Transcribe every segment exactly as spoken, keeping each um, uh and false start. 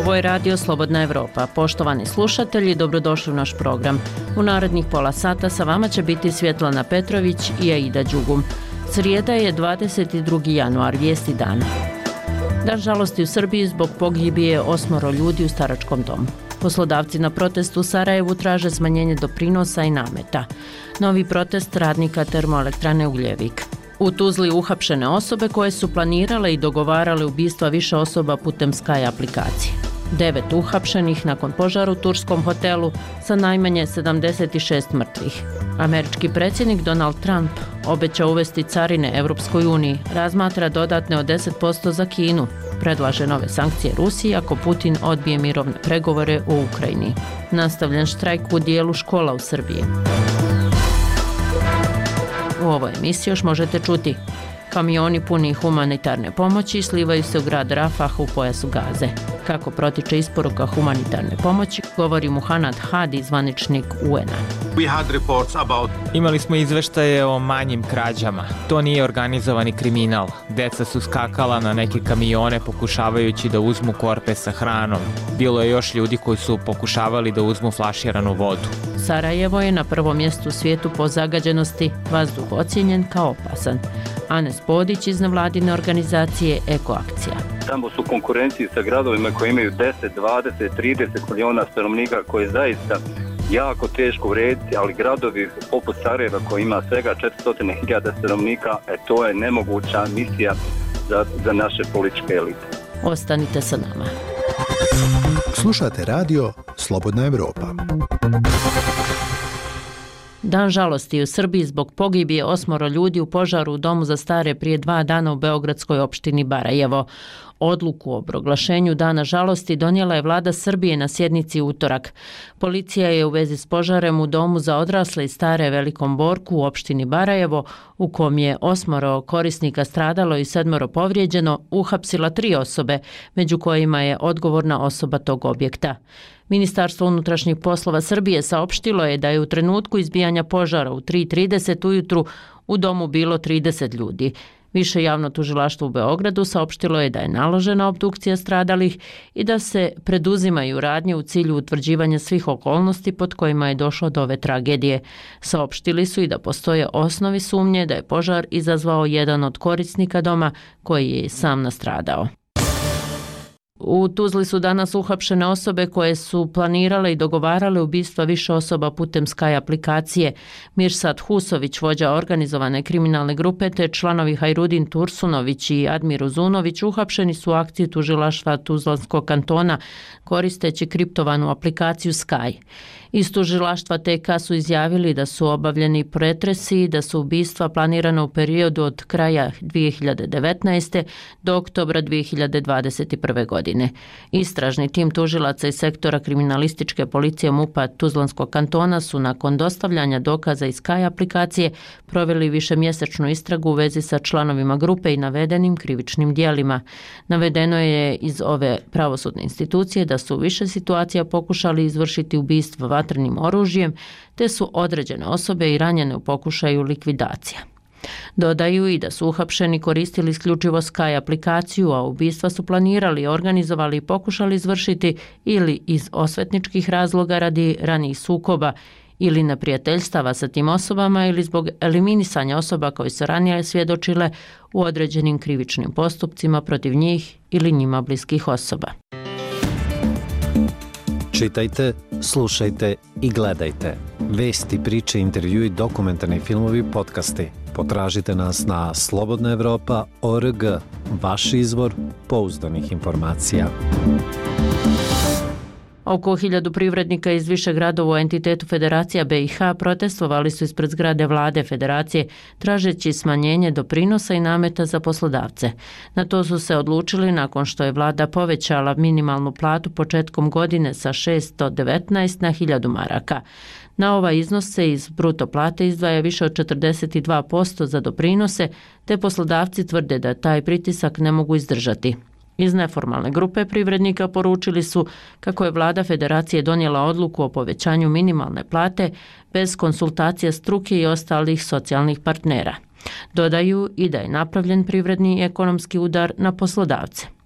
Ovo je Radio Slobodna Evropa. Poštovani slušatelji, dobrodošli u naš program. U narednih pola sata sa vama će biti Svjetlana Petrović i Aida Đugum. Srijeda je dvadeset drugi januar, vijesti dana. Dan žalosti u Srbiji zbog pogibije osmoro ljudi u staračkom domu. Poslodavci na protestu u Sarajevu traže smanjenje doprinosa i nameta. Novi protest radnika termoelektrane Ugljevik. U Tuzli uhapšene osobe koje su planirale i dogovarale ubistva više osoba putem Sky aplikacije. Devet uhapšenih nakon požara u turskom hotelu sa najmanje sedamdeset šest mrtvih. Američki predsjednik Donald Trump obećao uvesti carine Evropskoj uniji, razmatra dodatne od deset posto za Kinu, predlaže nove sankcije Rusiji ako Putin odbije mirovne pregovore u Ukrajini. Nastavljen štrajk u dijelu škola u Srbiji. U ovoj emisiji još možete čuti: kamioni puni humanitarne pomoći slivaju se u grad Rafah u pojasu Gaze. Kako protiče isporuka humanitarne pomoći, govori Muhannad Hadi, zvaničnik U N A. About... Imali smo izveštaje o manjim krađama. To nije organizovani kriminal. Deca su skakala na neke kamione pokušavajući da uzmu korpe sa hranom. Bilo je još ljudi koji su pokušavali da uzmu flaširanu vodu. Sarajevo je na prvom mjestu u svijetu po zagađenosti, vazduh ocijenjen kao opasan. Anes Podić iz nevladine organizacije Ekoakcija. Tamo su konkurenciji sa gradovima koji imaju deset, dvadeset, trideset milijuna stanovnika, koje je zaista jako teško urediti, ali gradovi poput Sarajeva koji ima svega četiristo hiljada stanovnika, e, to je nemoguća misija za, za naše političke elite. Ostanite sa nama. Slušate radio Slobodna Evropa. Dan žalosti u Srbiji zbog pogibije osmoro ljudi u požaru u domu za stare prije dva dana u beogradskoj opštini Barajevo. Odluku o proglašenju Dana žalosti donijela je vlada Srbije na sjednici u utorak. Policija je u vezi s požarem u domu za odrasle i stare Velikom Borku u opštini Barajevo, u kom je osmoro korisnika stradalo i sedmoro povrijeđeno, uhapsila tri osobe, među kojima je odgovorna osoba tog objekta. Ministarstvo unutrašnjih poslova Srbije saopštilo je da je u trenutku izbijanja požara u tri i trideset ujutru u domu bilo trideset ljudi. Više javno tužilaštvo u Beogradu saopštilo je da je naložena obdukcija stradalih i da se preduzimaju radnje u cilju utvrđivanja svih okolnosti pod kojima je došlo do ove tragedije. Saopštili su i da postoje osnovi sumnje da je požar izazvao jedan od korisnika doma koji je sam nastradao. U Tuzli su danas uhapšene osobe koje su planirale i dogovarale ubistva više osoba putem Sky aplikacije. Mirsad Husović, vođa organizovane kriminalne grupe, te članovi Hajrudin Tursunović i Admir Uzunović uhapšeni su u akciji tužilaštva Tuzlanskog kantona koristeći kriptovanu aplikaciju Sky. Iz tužilaštva T K su izjavili da su obavljeni pretresi i da su ubistva planirana u periodu od kraja dvije hiljade devetnaeste do oktobra dvije hiljade dvadeset prve godine. Istražni tim tužilaca iz sektora kriminalističke policije MUP-a Tuzlanskog kantona su nakon dostavljanja dokaza iz Sky aplikacije proveli višemjesečnu istragu u vezi sa članovima grupe i navedenim krivičnim djelima. Navedeno je iz ove pravosudne institucije da su u više situacija pokušali izvršiti ubistvo vatrenim oružjem, te su određene osobe i ranjene u pokušaju likvidacija. Dodaju i da su uhapšeni koristili isključivo Sky aplikaciju, a ubistva su planirali, organizovali i pokušali izvršiti ili iz osvetničkih razloga radi ranijih sukoba ili neprijateljstava sa tim osobama ili zbog eliminisanja osoba koje su ranije svjedočile u određenim krivičnim postupcima protiv njih ili njima bliskih osoba. Čitajte, slušajte i gledajte. Vesti, priče, intervjui, dokumentarni filmovi, podcasti. Potražite nas na slobodna evropa tačka org, vaš izvor pouzdanih informacija. Oko hiljadu privrednika iz više gradova u entitetu Federacija B i H protestovali su ispred zgrade vlade Federacije tražeći smanjenje doprinosa i nameta za poslodavce. Na to su se odlučili nakon što je vlada povećala minimalnu platu početkom godine sa šeststo devetnaest na hiljadu maraka. Na ovaj iznos se iz bruto plate izdvaja više od četrdeset dva posto za doprinose, te poslodavci tvrde da taj pritisak ne mogu izdržati. Iz neformalne grupe privrednika poručili su kako je vlada Federacije donijela odluku o povećanju minimalne plate bez konsultacija struke i ostalih socijalnih partnera. Dodaju i da je napravljen privredni i ekonomski udar na poslodavce.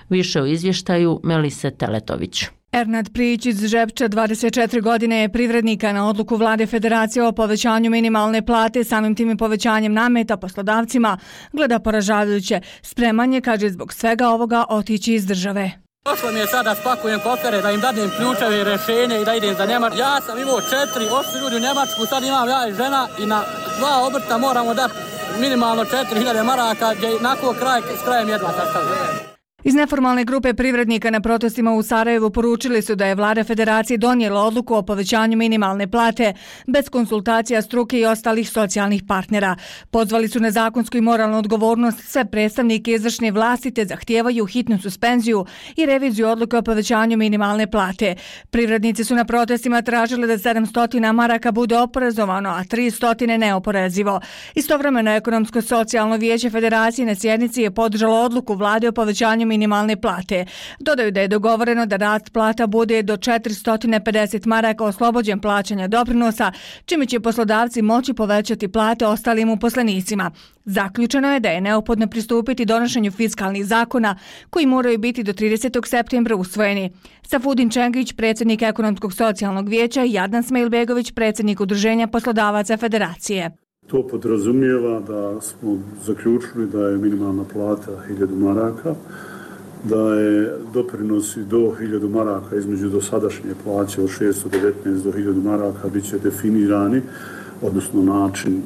Više o izvještaju Melise Teletović. Ernad Prijić iz Žepča, dvadeset četiri godine, je privrednika. Na odluku Vlade Federacije o povećanju minimalne plate, samim tim i povećanjem nameta poslodavcima, gleda poražavajuće. Spreman je, kaže, zbog svega ovoga otići iz države. Došlo mi je sada spakujem kofere, da im dadim ključeve i rešenje i da idem za Njemačku. Ja sam imao četiri, ošli ljudi u Njemačku, sad imam ja i žena i na dva obrta moramo dati minimalno četiri hiljade maraka, gdje nakon kraj s krajem jedva sastavljaju. Iz neformalne grupe privrednika na protestima u Sarajevu poručili su da je Vlada Federacije donijela odluku o povećanju minimalne plate bez konsultacija struke i ostalih socijalnih partnera. Pozvali su na zakonsku i moralnu odgovornost sve predstavnike izvršne vlasti te zahtijevaju hitnu suspenziju i reviziju odluke o povećanju minimalne plate. Privrednici su na protestima tražili da sedamsto maraka bude oporezovano, a tristo neoporezivo. Istovremeno Ekonomsko-socijalno vijeće Federacije na sjednici je podržalo odluku Vlade o povećanju minimalne plate. Dodaju da je dogovoreno da rast plata bude do četiristo pedeset maraka oslobođen plaćanja doprinosa, čime će poslodavci moći povećati plate ostalim uposlenicima. Zaključeno je da je neophodno pristupiti donošenju fiskalnih zakona koji moraju biti do tridesetog septembra usvojeni. Safudin Čengić, predsjednik Ekonomskog socijalnog vijeća, i Adnan Smejlbegović, predsjednik Udruženja poslodavaca Federacije. To podrazumijeva da smo zaključili da je minimalna plata hiljadu maraka, da je doprinosi do hiljadu maraka između dosadašnje plaće od šesto devetnaest do hiljadu maraka bit će definirani, odnosno način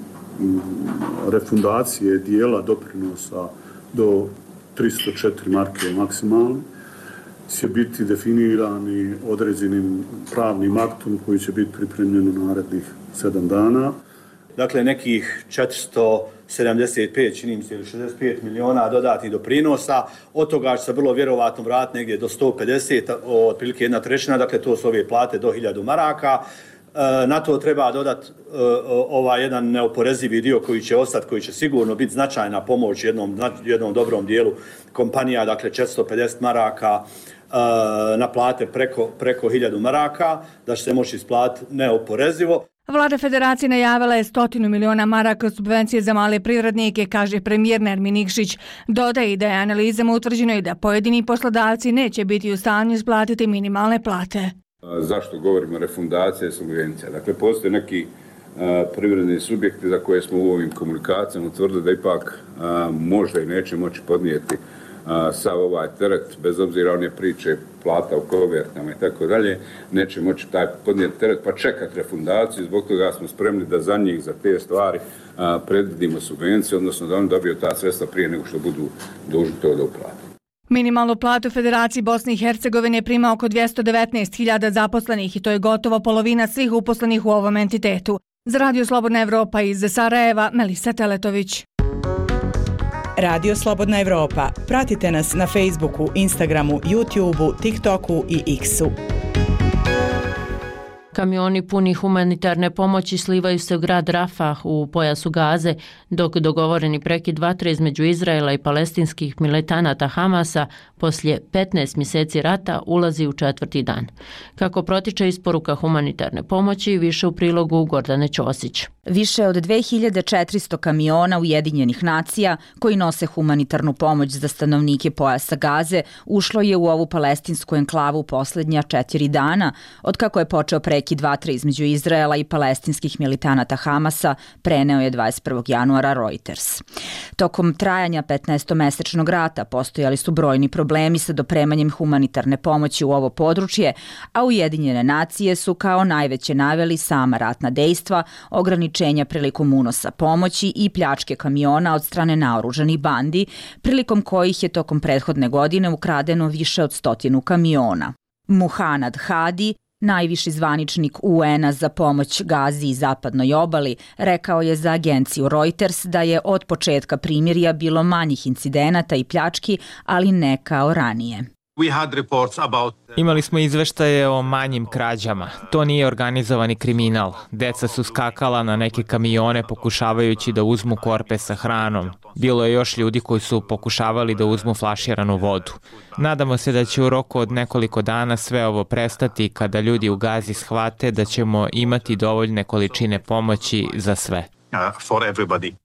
refundacije dijela doprinosa do tristo četiri marke maksimalno će biti definirani određenim pravnim aktom koji će biti pripremljen u narednih sedam dana. Dakle, nekih četiristo sedamdeset pet, čini mi se, ili šezdeset pet miliona dodatnih doprinosa, od toga će se vrlo vjerovatno vratiti negdje do sto pedeset, otprilike jedna trećina, dakle to su ove plate do hiljadu maraka. Na to treba dodati ovaj jedan neoporezivi dio koji će ostati, koji će sigurno biti značajna pomoć jednom, jednom dobrom dijelu kompanija, dakle četiristo pedeset maraka na plate preko, preko hiljadu maraka, da će se moći isplatiti neoporezivo. Vlada Federacije najavila je stotinu miliona maraka subvencije za male privrednike, kaže premijer Nermin Nikšić. Dodaje da je analizama utvrđeno i da pojedini poslodavci neće biti u stanju isplatiti minimalne plate. Zašto govorimo refundacija i subvencija? Dakle, postoje neki a, privredni subjekti za koje smo u ovim komunikacijama utvrdili da ipak a, možda i neće moći podnijeti a, sav ovaj teret, bez obzira one priče plata u kovertama i tako dalje, neće moći taj podnijeti teret pa čekati refundaciju. Zbog toga smo spremni da za njih, za te stvari a, predvidimo subvencije, odnosno da oni dobiju ta sredstva prije nego što budu dužni to da uplate. Minimalnu platu u Federaciji Bosne i Hercegovine prima oko dvjesto devetnaest hiljada zaposlenih i to je gotovo polovina svih uposlenih u ovom entitetu. Za Radio Slobodna Evropa iz Sarajeva, Melisa Teletović. Radio Slobodna Evropa. Pratite nas na Facebooku, Instagramu, YouTubeu, TikToku i X-u. Kamioni puni humanitarne pomoći slivaju se u grad Rafah u pojasu Gaze, dok dogovoreni prekid vatre između Izraela i palestinskih militanata Hamasa poslije petnaest mjeseci rata ulazi u četvrti dan. Kako protiče isporuka humanitarne pomoći, više u prilogu Gordane Ćosić. Više od dve hiljade četiristo kamiona Ujedinjenih nacija koji nose humanitarnu pomoć za stanovnike pojasa Gaze ušlo je u ovu palestinsku enklavu posljednja četiri dana, otkako je počeo prekid vatre između Izraela i palestinskih militanata Hamasa, preneo je dvadeset prvog januara Reuters. Tokom trajanja petnaestomesečnog rata postojali su brojni problemi sa dopremanjem humanitarne pomoći u ovo područje, a Ujedinjene nacije su kao najveće naveli sama ratna dejstva, ograničenja prilikom unosa pomoći i pljačke kamiona od strane naoružanih bandi, prilikom kojih je tokom prethodne godine ukradeno više od stotinu kamiona. Muhanad Hadi, najviši zvaničnik U N-a za pomoć Gazi i zapadnoj obali, rekao je za agenciju Reuters da je od početka primirja bilo manjih incidenata i pljački, ali ne kao ranije. Imali smo izveštaje o manjim krađama. To nije organizovani kriminal. Deca su skakala na neke kamione pokušavajući da uzmu korpe sa hranom. Bilo je još ljudi koji su pokušavali da uzmu flaširanu vodu. Nadamo se da će u roku od nekoliko dana sve ovo prestati kada ljudi u Gazi shvate da ćemo imati dovoljne količine pomoći za sve.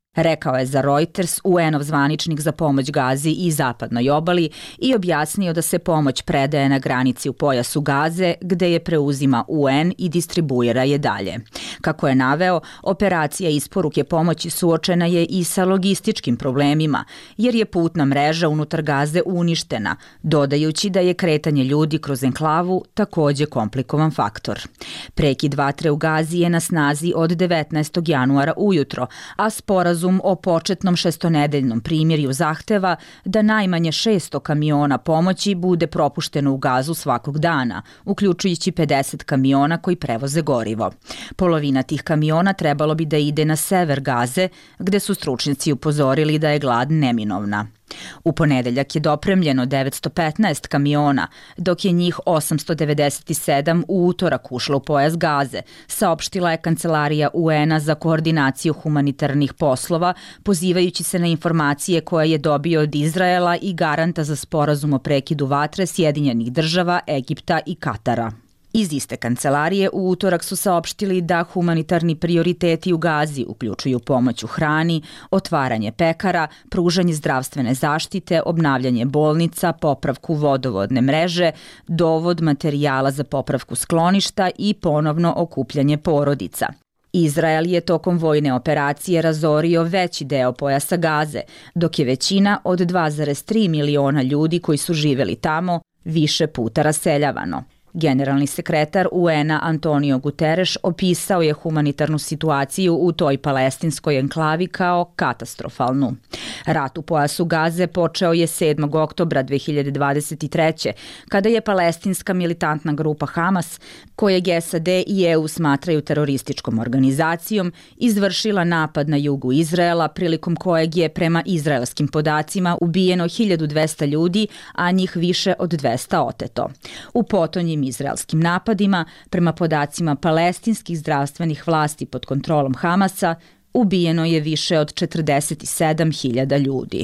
rekao je za Reuters U N-ov zvaničnik za pomoć Gazi i zapadnoj obali i objasnio da se pomoć predaje na granici u pojasu Gaze, gde je preuzima U N i distribuira je dalje. Kako je naveo, operacija isporuke pomoći suočena je i sa logističkim problemima, jer je putna mreža unutar Gaze uništena, dodajući da je kretanje ljudi kroz enklavu takođe komplikovan faktor. Prekid vatre u Gazi je na snazi od devetnaestog januara ujutro, a sporazum o početnom šestonedeljnom primjerju zahteva da najmanje šesto kamiona pomoći bude propušteno u Gazu svakog dana, uključujući pedeset kamiona koji prevoze gorivo. Polovina tih kamiona trebalo bi da ide na sever Gaze, gde su stručnjaci upozorili da je glad neminovna. U ponedeljak je dopremljeno devetsto petnaest kamiona, dok je njih osamsto devedeset sedam u utorak ušlo u pojas Gaze, saopštila je Kancelarija U N-a za koordinaciju humanitarnih poslova, pozivajući se na informacije koje je dobio od Izraela i garanta za sporazum o prekidu vatre Sjedinjenih država, Egipta i Katara. Iz iste kancelarije u utorak su saopštili da humanitarni prioriteti u Gazi uključuju pomoć u hrani, otvaranje pekara, pružanje zdravstvene zaštite, obnavljanje bolnica, popravku vodovodne mreže, dovod materijala za popravku skloništa i ponovno okupljanje porodica. Izrael je tokom vojne operacije razorio veći deo pojasa Gaze, dok je većina od dva zarez tri miliona ljudi koji su živeli tamo više puta raseljavano. Generalni sekretar U N-a Antonio Guterres opisao je humanitarnu situaciju u toj palestinskoj enklavi kao katastrofalnu. Rat u pojasu Gaze počeo je sedmog oktobra dve hiljade dvadeset treće. kada je palestinska militantna grupa Hamas, kojeg S A D i E U smatraju terorističkom organizacijom, izvršila napad na jugu Izraela, prilikom kojeg je prema izraelskim podacima ubijeno hiljadu dvesta ljudi, a njih više od dvesta oteto. U potonjim izraelskim napadima, prema podacima palestinskih zdravstvenih vlasti pod kontrolom Hamasa, ubijeno je više od četrdeset sedam hiljada ljudi.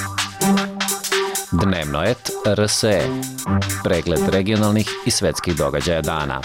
Dnevno et R S E. Pregled regionalnih i svetskih događaja dana.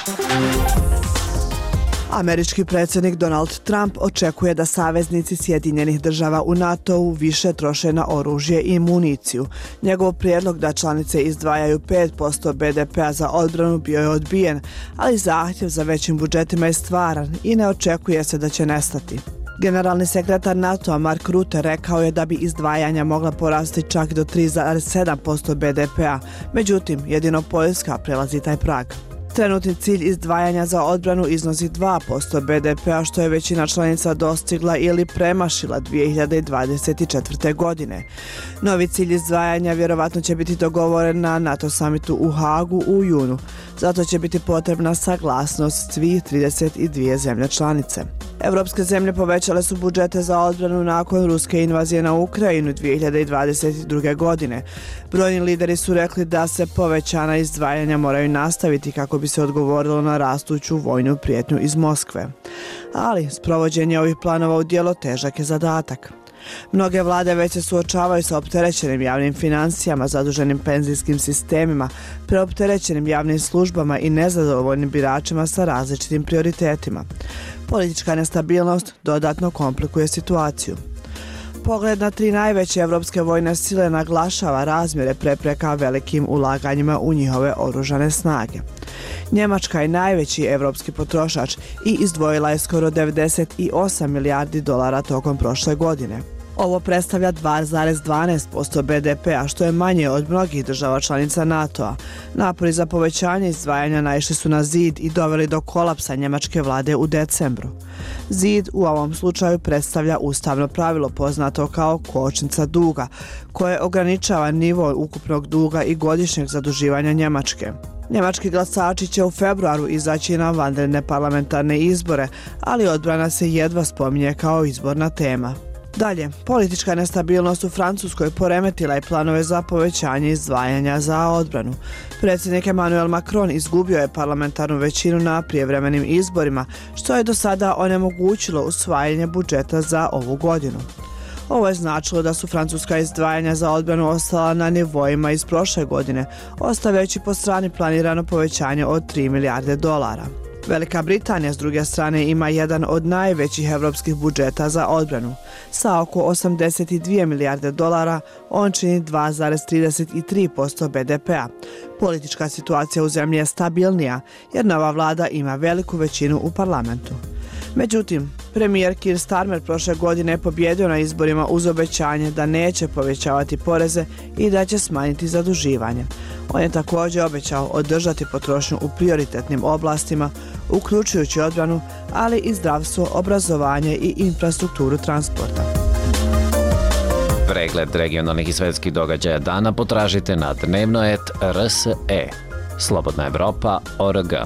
Američki predsjednik Donald Trump očekuje da saveznici Sjedinjenih država u NATO-u više troše na oružje i municiju. Njegov prijedlog da članice izdvajaju pet posto B D P-a za odbranu bio je odbijen, ali zahtjev za većim budžetima je stvaran i ne očekuje se da će nestati. Generalni sekretar NATO-a Mark Rutte rekao je da bi izdvajanja mogla porasti čak do tri zarez sedam posto B D P-a, međutim, jedino Poljska prelazi taj prag. Trenutni cilj izdvajanja za odbranu iznosi dva posto B D P-a, što je većina članica dostigla ili premašila dvije hiljade dvadeset četvrte. godine. Novi cilj izdvajanja vjerovatno će biti dogovoren na NATO samitu u Hagu u junu. Zato će biti potrebna saglasnost svih trideset dvije zemlje članice. Evropske zemlje povećale su budžete za odbranu nakon ruske invazije na Ukrajinu dvije hiljade dvadeset druge. godine. Brojni lideri su rekli da se povećana izdvajanja moraju nastaviti kako bi se odgovorilo na rastuću vojnu prijetnju iz Moskve. Ali sprovođenje ovih planova u djelo težak je zadatak. Mnoge vlade već se suočavaju sa opterećenim javnim financijama, zaduženim penzijskim sistemima, preopterećenim javnim službama i nezadovoljnim biračima sa različitim prioritetima. Politička nestabilnost dodatno komplikuje situaciju. Pogled na tri najveće evropske vojne sile naglašava razmjere prepreka velikim ulaganjima u njihove oružane snage. Njemačka je najveći evropski potrošač i izdvojila je skoro devedeset osam milijardi dolara tokom prošle godine. Ovo predstavlja dva zarez dvanaest posto B D P-a, što je manje od mnogih država članica NATO-a. Napori za povećanje izdvajanja naišli su na zid i doveli do kolapsa njemačke vlade u decembru. Zid u ovom slučaju predstavlja ustavno pravilo poznato kao kočnica duga, koje ograničava nivo ukupnog duga i godišnjeg zaduživanja Njemačke. Njemački glasači će u februaru izaći na vanredne parlamentarne izbore, ali odbrana se jedva spominje kao izborna tema. Dalje, politička nestabilnost u Francuskoj poremetila je planove za povećanje izdvajanja za odbranu. Predsjednik Emmanuel Macron izgubio je parlamentarnu većinu na prijevremenim izborima, što je do sada onemogućilo usvajanje budžeta za ovu godinu. Ovo je značilo da su francuska izdvajanja za odbranu ostala na nivoima iz prošle godine, ostavljajući po strani planirano povećanje od tri milijarde dolara. Velika Britanija s druge strane ima jedan od najvećih evropskih budžeta za odbranu. Sa oko osamdeset dvije milijarde dolara on čini dva zarez trideset tri posto be de pea. Politička situacija u zemlji je stabilnija jer nova vlada ima veliku većinu u parlamentu. Međutim, premijer Keir Starmer prošle godine je pobjedio na izborima uz obećanje da neće povećavati poreze i da će smanjiti zaduživanje. On je također obećao održati potrošnju u prioritetnim oblastima, uključujući odbranu, ali i zdravstvo, obrazovanje i infrastrukturu transporta. Pregled regionalnih i svetskih događaja dana potražite na dnevnoet R S E. Slobodna Evropa O R G.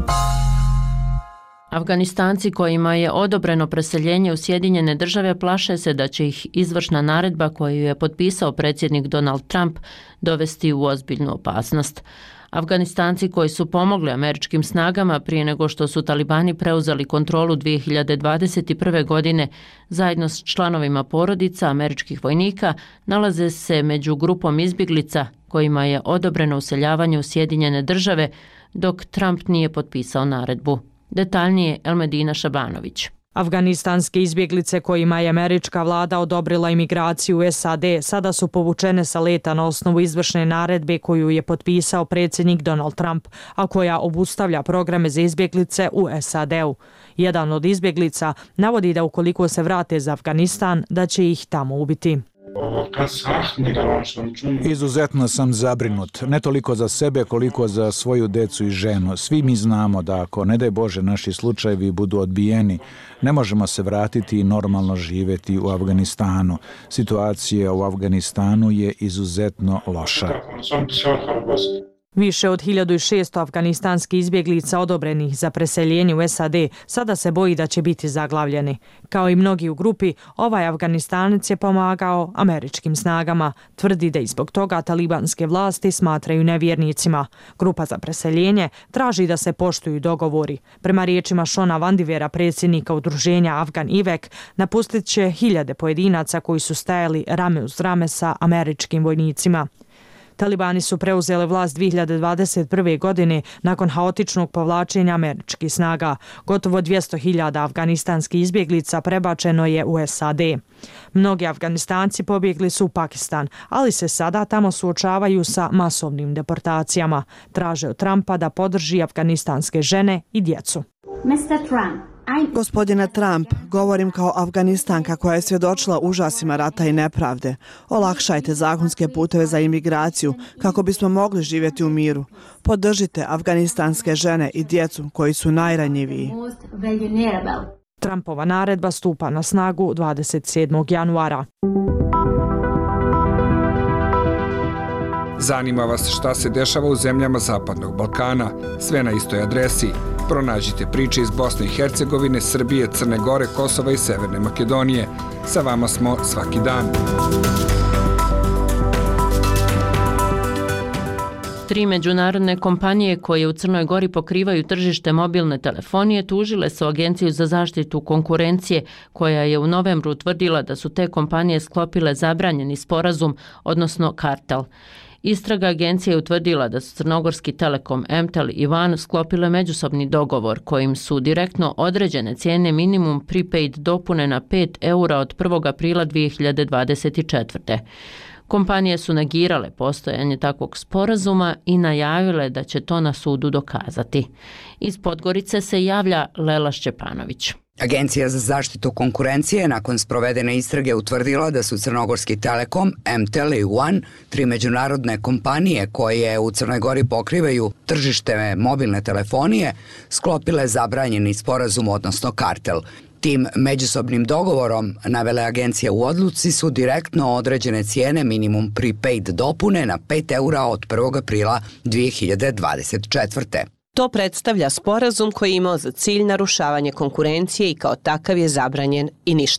Afganistanci kojima je odobreno preseljenje u Sjedinjene države plaše se da će ih izvršna naredba koju je potpisao predsjednik Donald Trump dovesti u ozbiljnu opasnost. Afganistanci koji su pomogli američkim snagama prije nego što su talibani preuzeli kontrolu dvije hiljade dvadeset prve. godine zajedno s članovima porodica američkih vojnika nalaze se među grupom izbjeglica kojima je odobreno useljavanje u Sjedinjene države dok Trump nije potpisao naredbu. Detaljnije Elmedina Šabanović. Afganistanske izbjeglice kojima je američka vlada odobrila imigraciju u S A D sada su povučene sa leta na osnovu izvršne naredbe koju je potpisao predsjednik Donald Trump, a koja obustavlja programe za izbjeglice u S A D-u. Jedan od izbjeglica navodi da ukoliko se vrate za Afganistan, da će ih tamo ubiti. Izuzetno sam zabrinut, ne toliko za sebe koliko za svoju decu i ženu. Svi mi znamo da ako, ne daj Bože, naši slučajevi budu odbijeni, ne možemo se vratiti i normalno živjeti u Afganistanu. Situacija u Afganistanu je izuzetno loša. Više od hiljadu šesto afganistanskih izbjeglica odobrenih za preseljenje u S A D sada se boji da će biti zaglavljeni. Kao i mnogi u grupi, ovaj Afganistanac je pomagao američkim snagama. Tvrdi da i zbog toga talibanske vlasti smatraju nevjernicima. Grupa za preseljenje traži da se poštuju dogovori. Prema riječima Šona Vandivera, predsjednika udruženja Afgan I V E K, napustit će hiljade pojedinaca koji su stajali rame uz rame sa američkim vojnicima. Talibani su preuzeli vlast dvije hiljade dvadeset prve. godine nakon haotičnog povlačenja američkih snaga. Gotovo dvjesto hiljada afganistanskih izbjeglica prebačeno je u S A D. Mnogi Afganistanci pobjegli su u Pakistan, ali se sada tamo suočavaju sa masovnim deportacijama. Traže od Trumpa da podrži afganistanske žene i djecu. mister Trump. Gospodine Trump, govorim kao Afganistanka koja je svjedočila užasima rata i nepravde. Olakšajte zakonske puteve za imigraciju kako bismo mogli živjeti u miru. Podržite afganistanske žene i djecu koji su najranjiviji. Trumpova naredba stupa na snagu dvadeset sedmog januara. Zanima vas šta se dešava u zemljama Zapadnog Balkana? Sve na istoj adresi. Pronađite priče iz Bosne i Hercegovine, Srbije, Crne Gore, Kosova i Severne Makedonije. Sa vama smo svaki dan. Tri međunarodne kompanije koje u Crnoj Gori pokrivaju tržište mobilne telefonije tužile su Agenciju za zaštitu konkurencije koja je u novembru utvrdila da su te kompanije sklopile zabranjeni sporazum, odnosno kartel. Istraga agencije je utvrdila da su Crnogorski Telekom, M T E L i Van sklopile međusobni dogovor kojim su direktno određene cijene minimum prepaid dopune na pet eura od prvog aprila dvije hiljade dvadeset četvrte. Kompanije su negirale postojanje takvog sporazuma i najavile da će to na sudu dokazati. Iz Podgorice se javlja Lela Šćepanović. Agencija za zaštitu konkurencije nakon sprovedene istrage utvrdila da su Crnogorski Telekom, M T E L i One, tri međunarodne kompanije koje u Crnoj Gori pokrivaju tržište mobilne telefonije, sklopile zabranjeni sporazum, odnosno kartel. Tim međusobnim dogovorom, navele agencije u odluci, su direktno određene cijene minimum prepaid dopune na pet eura od prvog aprila dvije hiljade dvadeset četvrte. To predstavlja sporazum koji je imao za cilj narušavanje konkurencije i kao takav je zabranjen i ništavan.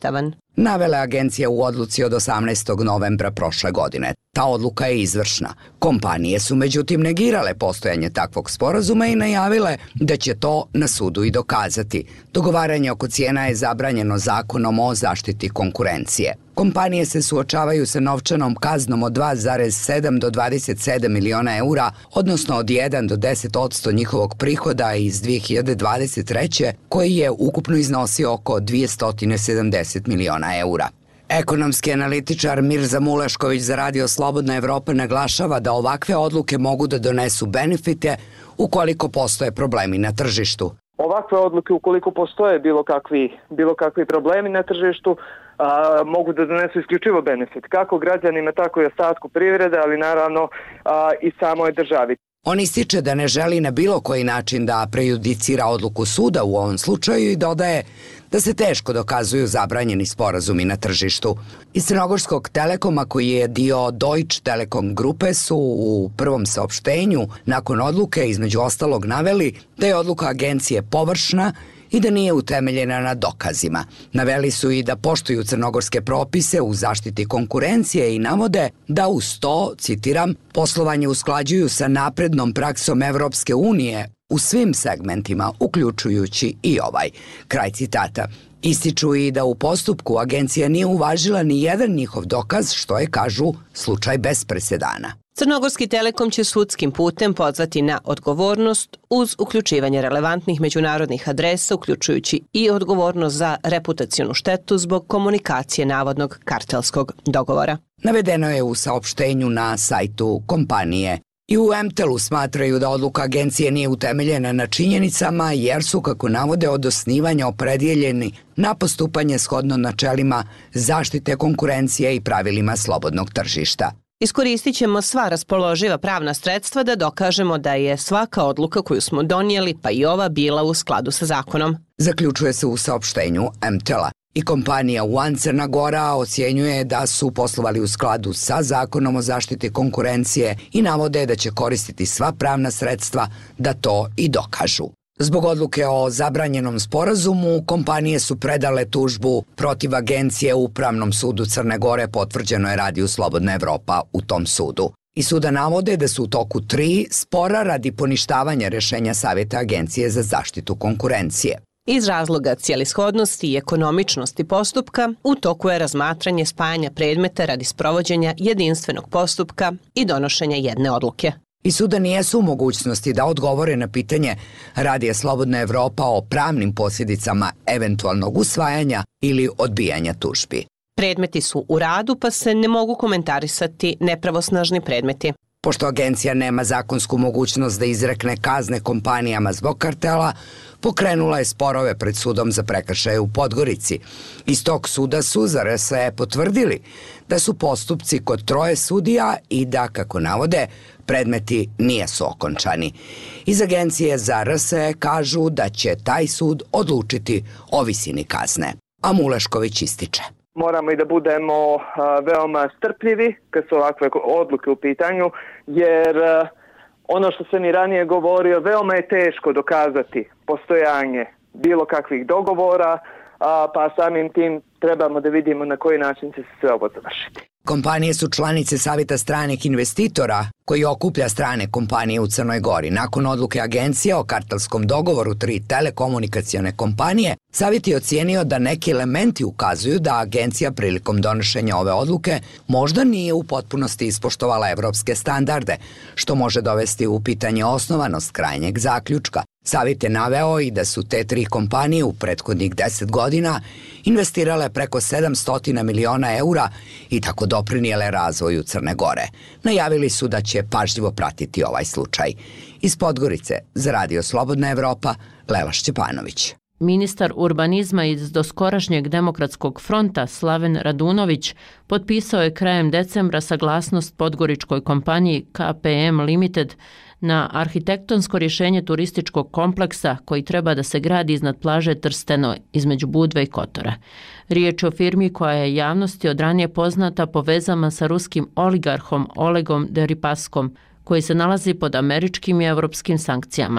navele agencije u odluci od osamnaestog novembra prošle godine. Ta odluka je izvršna. Kompanije su međutim negirale postojanje takvog sporazuma i najavile da će to na sudu i dokazati. Dogovaranje oko cijena je zabranjeno zakonom o zaštiti konkurencije. Kompanije se suočavaju sa novčanom kaznom od dva zarez sedam do dvadeset sedam miliona eura, odnosno od jedan do deset posto njihovog prihoda iz dvije hiljade dvadeset treće koji je ukupno iznosio oko dvjesto sedamdeset miliona eura. Ekonomski analitičar Mirza Mulešković za Radio Slobodna Evropa naglašava da ovakve odluke mogu da donesu benefite ukoliko postoje problemi na tržištu. Ovakve odluke, ukoliko postoje bilo kakvi, bilo kakvi problemi na tržištu, a, mogu da donesu isključivo benefit, kako građanima, tako i ostatku privrede, ali naravno a, i samoj državi. On ističe da ne želi na bilo koji način da prejudicira odluku suda u ovom slučaju i dodaje da se teško dokazuju zabranjeni sporazumi na tržištu. Iz Crnogorskog Telekoma, koji je dio Deutsche Telekom grupe, su u prvom saopštenju nakon odluke između ostalog naveli da je odluka agencije površna i da nije utemeljena na dokazima. Naveli su i da poštuju crnogorske propise u zaštiti konkurencije i navode da uz to, citiram, poslovanje usklađuju sa naprednom praksom Evropske unije u svim segmentima, uključujući i ovaj. Kraj citata. Ističu i da u postupku agencija nije uvažila ni jedan njihov dokaz, što je, kažu, slučaj bez presedana. Crnogorski Telekom će sudskim putem pozvati na odgovornost uz uključivanje relevantnih međunarodnih adresa, uključujući i odgovornost za reputacionu štetu zbog komunikacije navodnog kartelskog dogovora. Navedeno je u saopštenju na sajtu kompanije. I u em te el-u smatraju da odluka agencije nije utemeljena na činjenicama jer su, kako navode, od osnivanja opredjeljeni na postupanje shodno načelima zaštite konkurencije i pravilima slobodnog tržišta. Iskoristit ćemo sva raspoloživa pravna sredstva da dokažemo da je svaka odluka koju smo donijeli, pa i ova, bila u skladu sa zakonom. Zaključuje se u saopštenju em te el-a. I kompanija One Crna Gora ocjenjuje da su poslovali u skladu sa zakonom o zaštiti konkurencije i navode da će koristiti sva pravna sredstva da to i dokažu. Zbog odluke o zabranjenom sporazumu, kompanije su predale tužbu protiv agencije u Upravnom sudu Crne Gore, potvrđeno je Radiju Slobodna Evropa u tom sudu. I suda navode da su u toku tri spora radi poništavanja rešenja Savjeta Agencije za zaštitu konkurencije. Iz razloga cijelishodnosti i ekonomičnosti postupka, u toku je razmatranje spajanja predmeta radi sprovođenja jedinstvenog postupka i donošenja jedne odluke. I suda nijesu u mogućnosti da odgovore na pitanje Radija Slobodna Evropa o pravnim posljedicama eventualnog usvajanja ili odbijanja tužbi. Predmeti su u radu, pa se ne mogu komentarisati nepravosnažni predmeti. Pošto agencija nema zakonsku mogućnost da izrekne kazne kompanijama zbog kartela, pokrenula je sporove pred sudom za prekršaje u Podgorici. Iz tog suda su za er es e potvrdili da su postupci kod troje sudija i da, kako navode, predmeti nijesu okončani. Iz agencije za er es e kažu da će taj sud odlučiti o visini kazne. A Mulešković ističe. Moramo i da budemo a, veoma strpljivi kad su ovakve odluke u pitanju, jer a, ono što sam i ranije govorio, veoma je teško dokazati postojanje bilo kakvih dogovora, a, pa samim tim trebamo da vidimo na koji način će se sve ovo završiti. Kompanije su članice Savjeta stranih investitora koji okuplja strane kompanije u Crnoj Gori. Nakon odluke agencije o kartelskom dogovoru tri telekomunikacione kompanije, Savjet je ocijenio da neki elementi ukazuju da agencija prilikom donošenja ove odluke možda nije u potpunosti ispoštovala evropske standarde, što može dovesti u pitanje osnovanost krajnjeg zaključka. Savjet je naveo i da su te tri kompanije u prethodnih deset godina investirale preko sedamsto miliona eura i tako doprinijele razvoju Crne Gore. Najavili su da će pažljivo pratiti ovaj slučaj. Iz Podgorice za Radio Slobodna Evropa, Lela Šćepanović. Ministar urbanizma iz doskorašnjeg Demokratskog fronta Slaven Radunović potpisao je krajem decembra saglasnost podgoričkoj kompaniji ka pe em Limited na arhitektonsko rješenje turističkog kompleksa koji treba da se gradi iznad plaže Trsteno između Budve i Kotora. Riječ je o firmi koja je javnosti od ranije poznata po vezama sa ruskim oligarhom Olegom Deripaskom, koji se nalazi pod američkim i evropskim sankcijama.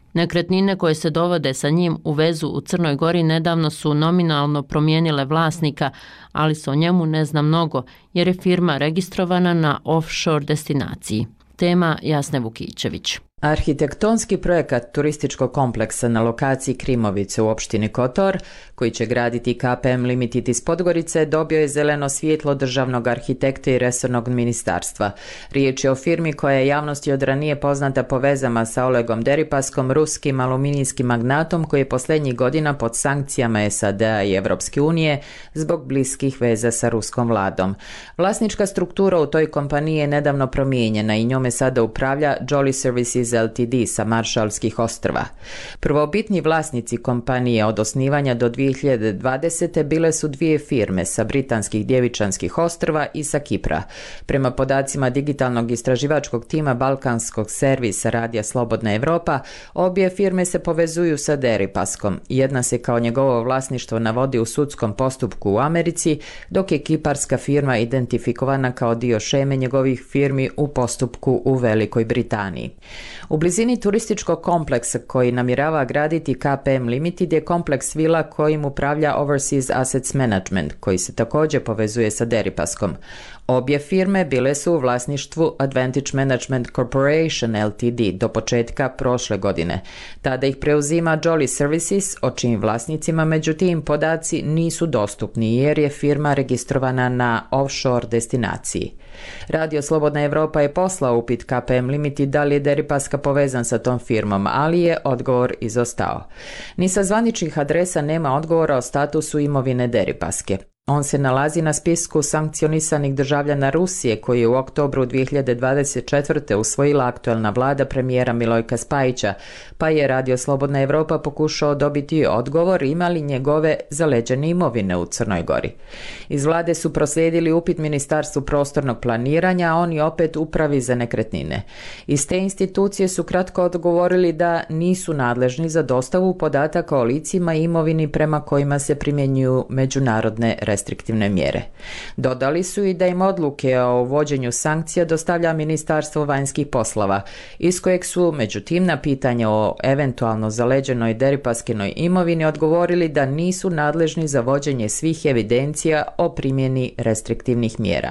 Nekretnine koje se dovode sa njim u vezu u Crnoj Gori nedavno su nominalno promijenile vlasnika, ali se o njemu ne zna mnogo jer je firma registrovana na offshore destinaciji. Tema Jasne Vukićević. Arhitektonski projekat turističkog kompleksa na lokaciji Krimovice u opštini Kotor, koji će graditi K P M Limited iz Podgorice, dobio je zeleno svjetlo državnog arhitekta i resornog ministarstva. Riječ je o firmi koja je javnosti od ranije poznata po vezama sa Olegom Deripaskom, ruskim aluminijskim magnatom koji je posljednjih godina pod sankcijama S A D-a i Evropske unije zbog bliskih veza sa ruskom vladom. Vlasnička struktura u toj kompaniji je nedavno promijenjena i njome sada upravlja Jolly Services L T D sa Maršalskih ostrva. Prvobitni vlasnici kompanije od osnivanja do dvije hiljade dvadesete bile su dvije firme sa Britanskih Djevičanskih ostrva i sa Kipra. Prema podacima digitalnog istraživačkog tima Balkanskog servisa Radija Slobodna Evropa, obje firme se povezuju sa Deripaskom. Jedna se kao njegovo vlasništvo navodi u sudskom postupku u Americi, dok je kiparska firma identifikovana kao dio šeme njegovih firmi u postupku u Velikoj Britaniji. U blizini turističkog kompleksa koji namjerava graditi K P M Limited je kompleks vila kojim upravlja Overseas Assets Management, koji se također povezuje sa Deripaskom. Obje firme bile su u vlasništvu Advantage Management Corporation L T D do početka prošle godine. Tada ih preuzima Jolly Services, o čijim vlasnicima međutim podaci nisu dostupni jer je firma registrovana na offshore destinaciji. Radio Slobodna Evropa je poslao upit K P M Limited da li je Deripaska povezan sa tom firmom, ali je odgovor izostao. Ni sa zvaničnih adresa nema odgovora o statusu imovine Deripaske. On se nalazi na spisku sankcionisanih državljana Rusije koji je u oktobru dvije hiljade dvadeset četvrte usvojila aktualna vlada premijera Milojka Spajića, pa je Radio Slobodna Evropa pokušao dobiti odgovor ima li njegove zaleđene imovine u Crnoj Gori. Iz vlade su proslijedili upit Ministarstvu prostornog planiranja, a oni opet Upravi za nekretnine. Iz te institucije su kratko odgovorili da nisu nadležni za dostavu podataka o licima i imovini prema kojima se primjenjuju međunarodne restrikcije. restriktivne mjere. Dodali su i da im odluke o uvođenju sankcija dostavlja Ministarstvo vanjskih poslova, iz kojeg su, međutim, na pitanje o eventualno zaleđenoj Deripaskinoj imovini odgovorili da nisu nadležni za vođenje svih evidencija o primjeni restriktivnih mjera.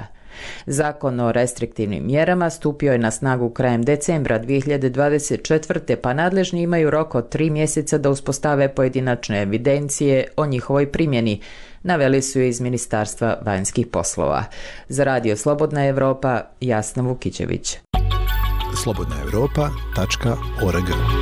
Zakon o restriktivnim mjerama stupio je na snagu krajem decembra dvije hiljade dvadeset četvrte pa nadležni imaju rok od tri mjeseca da uspostave pojedinačne evidencije o njihovoj primjeni, naveli su iz Ministarstva vanjskih poslova. Za Radio Slobodna Evropa, Jasna Vukićević. slobodna evropa tačka org.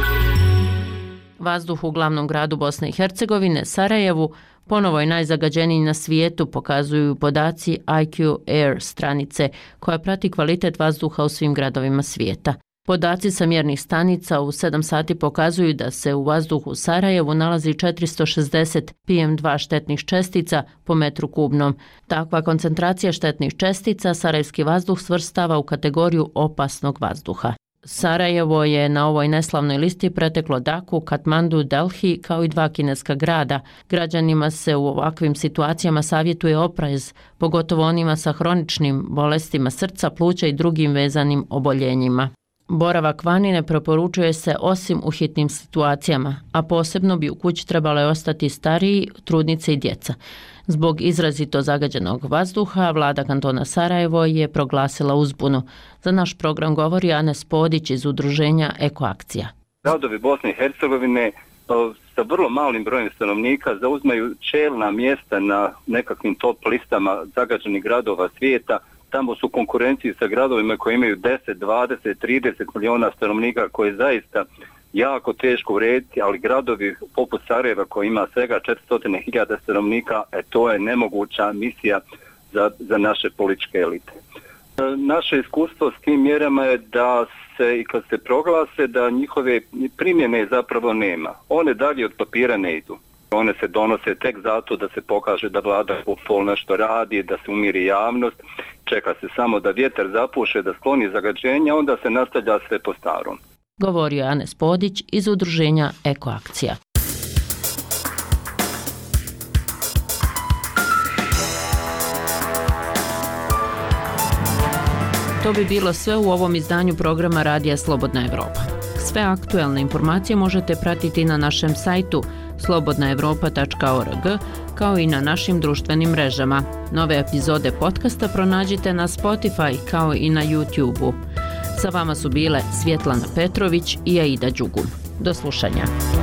Vazduh u glavnom gradu Bosne i Hercegovine, Sarajevu, ponovo je najzagađeniji na svijetu, pokazuju podaci I Q Air stranice, koja prati kvalitet vazduha u svim gradovima svijeta. Podaci sa mjernih stanica u sedam sati pokazuju da se u vazduhu u Sarajevu nalazi četiristo šezdeset P M dva štetnih čestica po metru kubnom. Takva koncentracija štetnih čestica sarajevski vazduh svrstava u kategoriju opasnog vazduha. Sarajevo je na ovoj neslavnoj listi preteklo Daku, Katmandu, Delhi kao i dva kineska grada. Građanima se u ovakvim situacijama savjetuje oprez, pogotovo onima sa hroničnim bolestima srca, pluća i drugim vezanim oboljenjima. Boravak vani ne preporučuje se osim u hitnim situacijama, a posebno bi u kući trebale ostati stariji, trudnice i djeca. Zbog izrazito zagađenog vazduha, vlada kantona Sarajevo je proglasila uzbunu. Za naš program govori Anes Podić iz udruženja Ekoakcija. Gradovi Bosne i Hercegovine sa vrlo malim brojem stanovnika zauzmaju čelna mjesta na nekakvim top listama zagađenih gradova svijeta. Tamo su konkurenciji sa gradovima koji imaju deset, dvadeset, trideset miliona stanovnika koje je zaista jako teško urediti, ali gradovi poput Sarajeva koji ima svega četiristo hiljada stanovnika, e, to je nemoguća misija za, za naše političke elite. Naše iskustvo s tim mjerama je da se i kad se proglase da njihove primjene zapravo nema. One dalje od papira ne idu. One se donose tek zato da se pokaže da vlada pol nešto radi, da se umiri javnost, čeka se samo da vjetar zapuše, da skloni zagađenje, onda se nastavlja sve po starom. Govorio Anes Podić iz udruženja Ekoakcija. To bi bilo sve u ovom izdanju programa Radija Slobodna Evropa. Sve aktuelne informacije možete pratiti na našem sajtu slobodna evropa tačka org kao i na našim društvenim mrežama. Nove epizode podcasta pronađite na Spotify kao i na YouTube-u. Sa vama su bile Svjetlana Petrović i Aida Đugum. Do slušanja.